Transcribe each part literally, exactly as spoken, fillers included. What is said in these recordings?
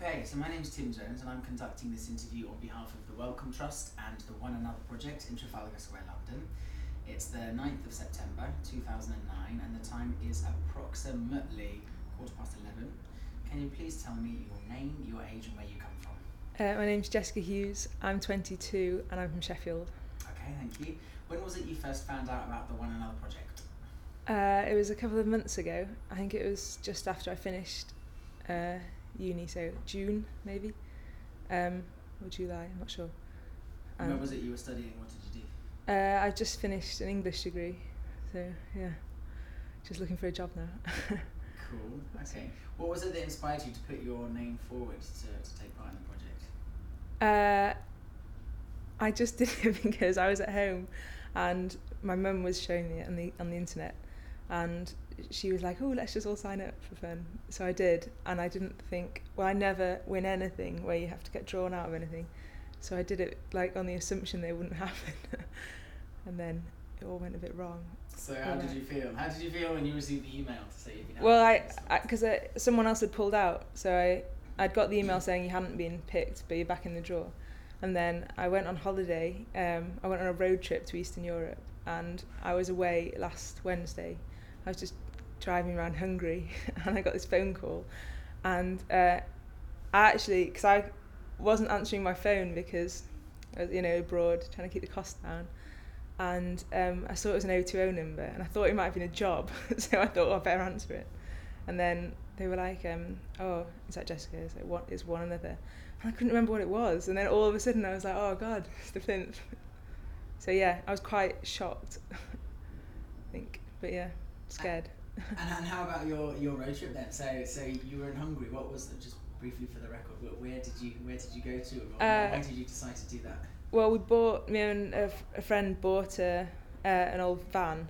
Okay, so my name's Tim Jones and I'm conducting this interview on behalf of the Wellcome Trust and the One Another Project in Trafalgar Square, London. It's the ninth of September two thousand nine and the time is approximately quarter past eleven. Can you please tell me your name, your age and where you come from? Uh, my name's Jessica Hughes, I'm twenty-two and I'm from Sheffield. Okay, thank you. When was it you first found out about the One Another Project? Uh, it was a couple of months ago. I think it was just after I finished uh, uni, so June maybe, um, or July, I'm not sure. And where Um, was it you were studying? What did you do? uh, I just finished an English degree, so yeah, just looking for a job now. Cool, okay. What was it that inspired you to put your name forward to, to take part in the project? Uh, I just did it because I was at home and my mum was showing me it on the on the internet and she was like, oh, let's just all sign up for fun. So I did, and I didn't think, well, I never win anything where you have to get drawn out of anything. So I did it like on the assumption they wouldn't happen. And then it all went a bit wrong. So how did you feel? How did you feel when you received the email to say you'd been out? Well, I, because I, someone else had pulled out, so I, I'd got the email saying you hadn't been picked, but you're back in the draw. And then I went on holiday, um, I went on a road trip to Eastern Europe, and I was away last Wednesday. I was just driving around Hungary, and I got this phone call. And uh, I actually, because I wasn't answering my phone because I was, you know, abroad, trying to keep the costs down. And um, I saw it was an oh two oh number, and I thought it might have been a job, so I thought, oh, I better answer it. And then they were like, um, oh, is that Jessica? It's like, what is One Another? And I couldn't remember what it was, and then all of a sudden I was like, oh God, it's the plinth. So yeah, I was quite shocked, I think, but yeah, scared. And, and how about your, your road trip then? So so you were in Hungary. What was the, just briefly for the record? Where, where did you where did you go to? Or Uh, why did you decide to do that? Well, we bought, me and a, f- a friend bought a, uh, an old van,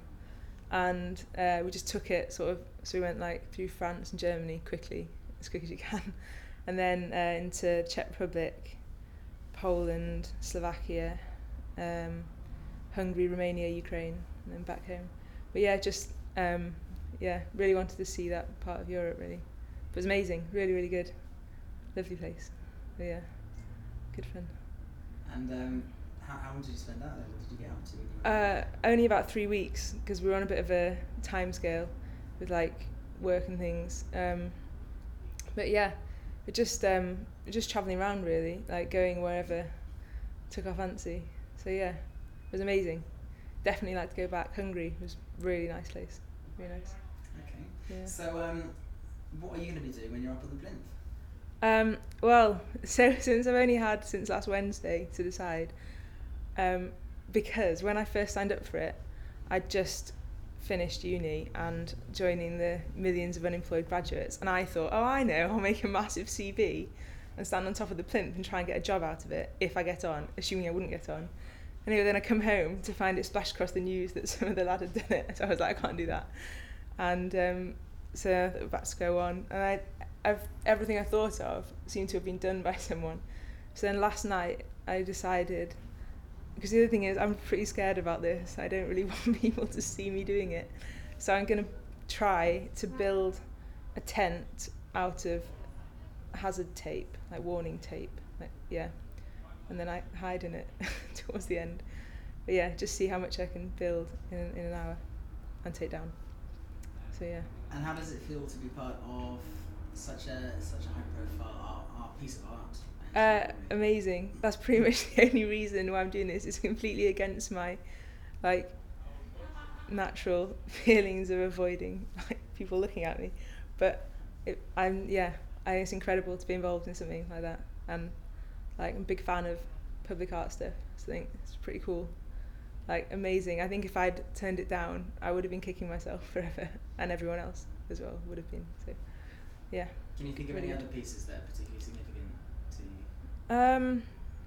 and uh, we just took it sort of, so we went like through France and Germany quickly, as quick as you can, and then uh, into Czech Republic, Poland, Slovakia, um, Hungary, Romania, Ukraine, and then back home. But yeah, just, um, yeah, really wanted to see that part of Europe, really. But it was amazing, really, really good. Lovely place. But yeah, good fun. And um, how, how long did you spend out there? What did you get up to? When you were Uh, only about three weeks because we were on a bit of a time scale with like work and things. Um, but yeah, we're just um, we're just travelling around really, like going wherever took our fancy. So yeah, it was amazing. Definitely like to go back. Hungary was a really nice place, really nice. Okay. Yeah. So um, what are you going to be doing when you're up on the plinth? Um, well, so since I've only had since last Wednesday to decide, um, because when I first signed up for it, I'd just finished uni and joining the millions of unemployed graduates, and I thought, oh, I know, I'll make a massive C V and stand on top of the plinth and try and get a job out of it if I get on, assuming I wouldn't get on. Anyway, then I come home to find it splashed across the news that some of the lad had done it, so I was like, I can't do that. And um, so I thought about to go on, and I, I've, everything I thought of seemed to have been done by someone. So then last night I decided, because the other thing is I'm pretty scared about this, I don't really want people to see me doing it, so I'm going to try to build a tent out of hazard tape, like warning tape, like, yeah, and then I hide in it towards the end. But yeah, just see how much I can build in, in an hour and take down. So yeah. And how does it feel to be part of such a such a high profile art, art piece of art? Uh, amazing. That's pretty much the only reason why I'm doing this. It's completely against my like natural feelings of avoiding like people looking at me. But it, I'm yeah, I, it's incredible to be involved in something like that. And like I'm a big fan of public art stuff. So I think it's pretty cool. Like amazing. I think if I'd turned it down, I would have been kicking myself forever, and everyone else as well would have been. So yeah. Can you think of really any good. other pieces that are particularly significant to you? Um,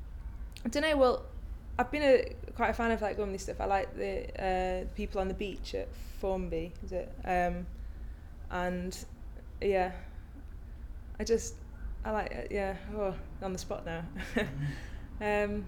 I don't know. Well, I've been a quite a fan of like Gumley stuff. I like the uh, people on the beach at Formby, is it? Um, and yeah, I just I like it, yeah. Oh, on the spot now. um,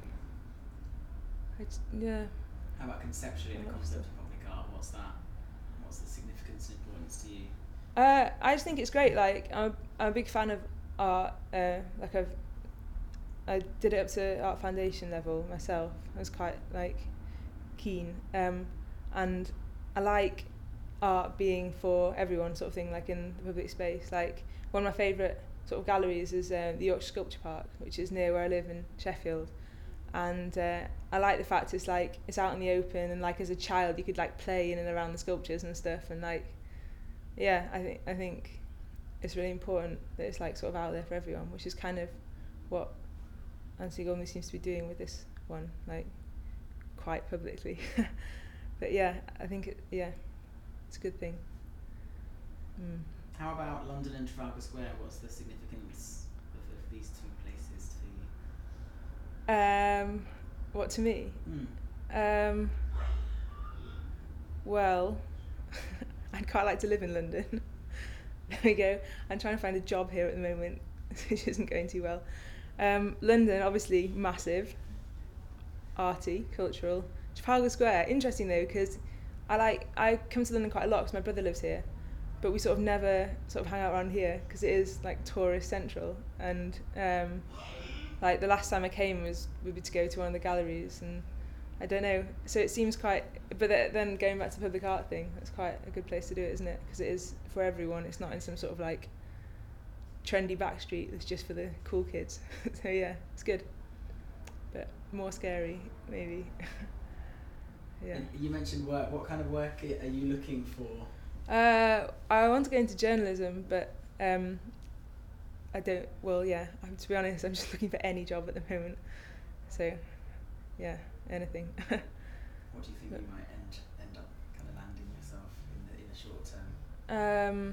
I just, yeah. How about conceptually the What concept was of public art? What's that? What's the significance and importance to you? Uh, I just think it's great. Like I'm, I'm a big fan of art, uh, like I've, I did it up to art foundation level myself. I was quite like keen, um, and I like art being for everyone, sort of thing, like in the public space. Like one of my favourite sort of galleries is uh, the Yorkshire Sculpture Park, which is near where I live in Sheffield. And uh, I like the fact it's like it's out in the open, and like as a child you could like play in and around the sculptures and stuff, and like yeah I think I think it's really important that it's like sort of out there for everyone, which is kind of what Anthony Gormley seems to be doing with this one, like quite publicly. But yeah, I think it, yeah it's a good thing. Mm. How about London and Trafalgar Square? What's the significance of, of these two places for you? Um, what to me? Mm. Um, well, I'd quite like to live in London. There we go. I'm trying to find a job here at the moment, which isn't going too well. Um, London, obviously, massive, arty, cultural. Trafalgar Square, interesting though, because I like I come to London quite a lot because my brother lives here, but we sort of never sort of hang out around here because it is like tourist central, and um, like the last time I came was would be to go to one of the galleries, and I don't know. So it seems quite, but then going back to the public art thing, that's quite a good place to do it, isn't it? Because it is for everyone. It's not in some sort of like trendy back street that's just for the cool kids. So yeah, it's good, but more scary maybe. Yeah. And you mentioned work. What kind of work are you looking for? Uh, I want to go into journalism, but um, I don't. Well, yeah. I'm, to be honest, I'm just looking for any job at the moment. So, yeah, anything. What do you think but, you might end end up kind of landing yourself in the in the short term? Um,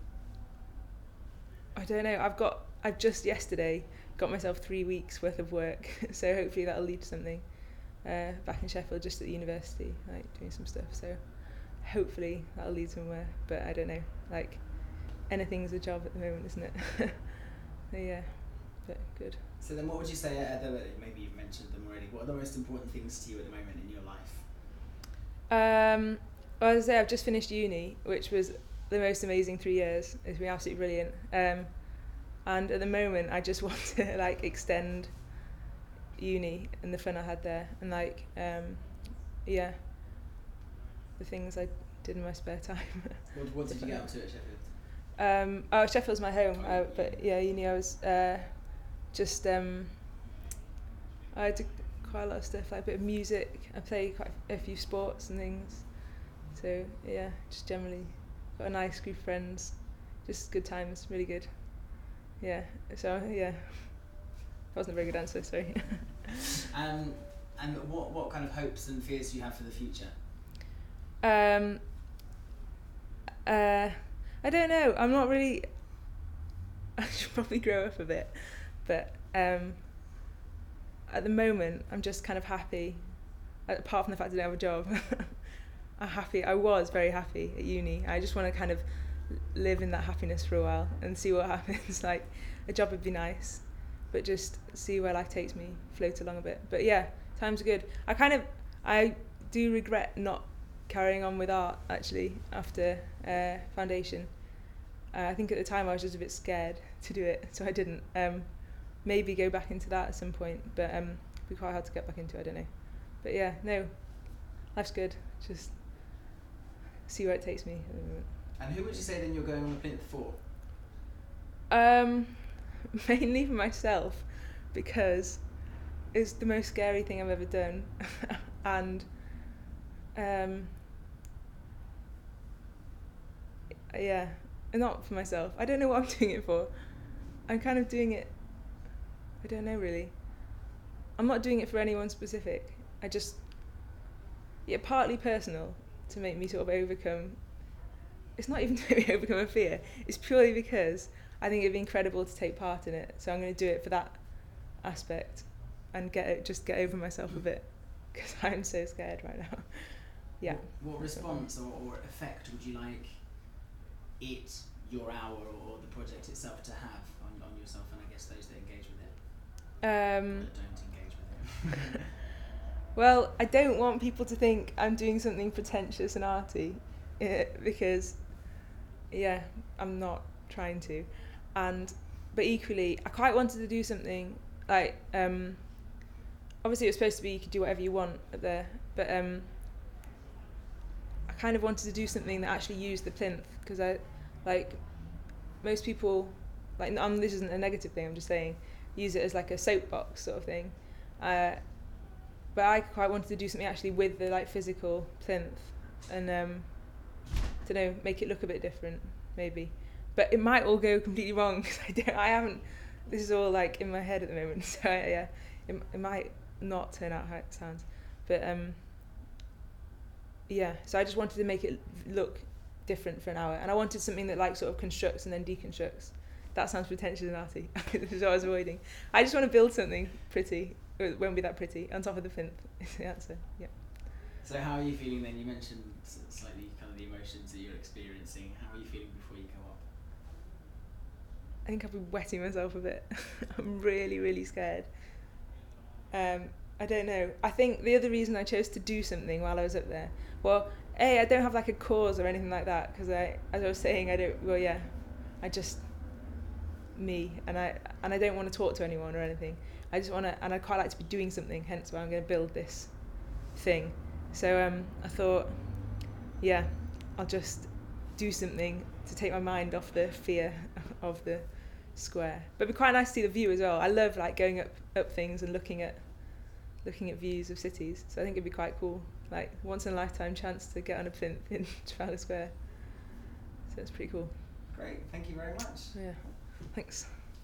I don't know. I've got. I've just yesterday got myself three weeks worth of work, so hopefully that'll lead to something. Uh, back in Sheffield, just at the university, like doing some stuff. So hopefully that'll lead somewhere. But I don't know. Like anything's a job at the moment, isn't it? So yeah, but good. So then, what would you say? Uh, the, maybe you've mentioned them already. What are the most important things to you at the moment in your life? Um, well, as I say, I've just finished uni, which was the most amazing three years. It's been absolutely brilliant. Um, and at the moment, I just want to like extend uni and the fun I had there, and like um yeah the things I did in my spare time. What, what did you get up to at Sheffield? Um, oh, Sheffield's my home, uh, but yeah, uni I was uh, just um, I did quite a lot of stuff, like a bit of music. I play quite a few sports and things, so yeah, just generally got a nice group of friends, just good times, really good. Yeah, so yeah. Wasn't a very good answer, sorry. um, and what what kind of hopes and fears do you have for the future? Um, uh, I don't know. I'm not really. I should probably grow up a bit, but um, at the moment I'm just kind of happy. Apart from the fact I don't have a job, I'm happy. I was very happy at uni. I just want to kind of live in that happiness for a while and see what happens. Like a job would be nice, but just see where life takes me, float along a bit. But yeah, times are good. I kind of, I do regret not carrying on with art, actually, after uh, foundation. Uh, I think at the time I was just a bit scared to do it, so I didn't. Um, maybe go back into that at some point, but um, it'd be quite hard to get back into, I don't know. But yeah, no, life's good. Just see where it takes me at the moment. And who would you say then you're going on the plinth for? Um, mainly for myself, because it's the most scary thing I've ever done, and um, yeah, not for myself. I don't know what I'm doing it for. I'm kind of doing it, I don't know really. I'm not doing it for anyone specific. I just, yeah, partly personal, to make me sort of overcome, it's not even to make me overcome a fear, it's purely because I think it'd be incredible to take part in it, so I'm going to do it for that aspect and get it, just get over myself a bit, because I'm so scared right now. Yeah. What, what response or, or effect would you like it, your hour, or, or the project itself to have on, on yourself and I guess those that engage with it? Um, or that don't engage with it. Well, I don't want people to think I'm doing something pretentious and arty, uh, because, yeah, I'm not trying to. And but equally, I quite wanted to do something like, um, obviously it was supposed to be you could do whatever you want up there, but um, I kind of wanted to do something that actually used the plinth, because I, like, most people, like, um, this isn't a negative thing, I'm just saying, use it as like a soapbox sort of thing. Uh, but I quite wanted to do something actually with the like physical plinth, and um, I don't know, make it look a bit different, maybe. But it might all go completely wrong, because I don't, I haven't, this is all like in my head at the moment, so yeah, it, it might not turn out how it sounds. But um, yeah, so I just wanted to make it look different for an hour, and I wanted something that like sort of constructs and then deconstructs. That sounds pretentious and arty. This is what I was avoiding. I just want to build something pretty. It won't be that pretty on top of the plinth. Is the answer. Yeah. So how are you feeling then? You mentioned slightly kind of the emotions that you're experiencing. How are you feeling before you go up? I think I'll be wetting myself a bit. I'm really, really scared. Um, I don't know. I think the other reason I chose to do something while I was up there, well, A, I don't have like a cause or anything like that, because I, as I was saying, I don't, well, yeah, I just, me, and I and I don't want to talk to anyone or anything. I just want to, and I quite like to be doing something, hence why I'm going to build this thing. So um, I thought, yeah, I'll just do something to take my mind off the fear of the square. But it'd be quite nice to see the view as well. I love like going up up things and looking at looking at views of cities. So I think it'd be quite cool, like once in a lifetime chance to get on a plinth in Trafalgar Square. So it's pretty cool. Great, thank you very much. Yeah, thanks.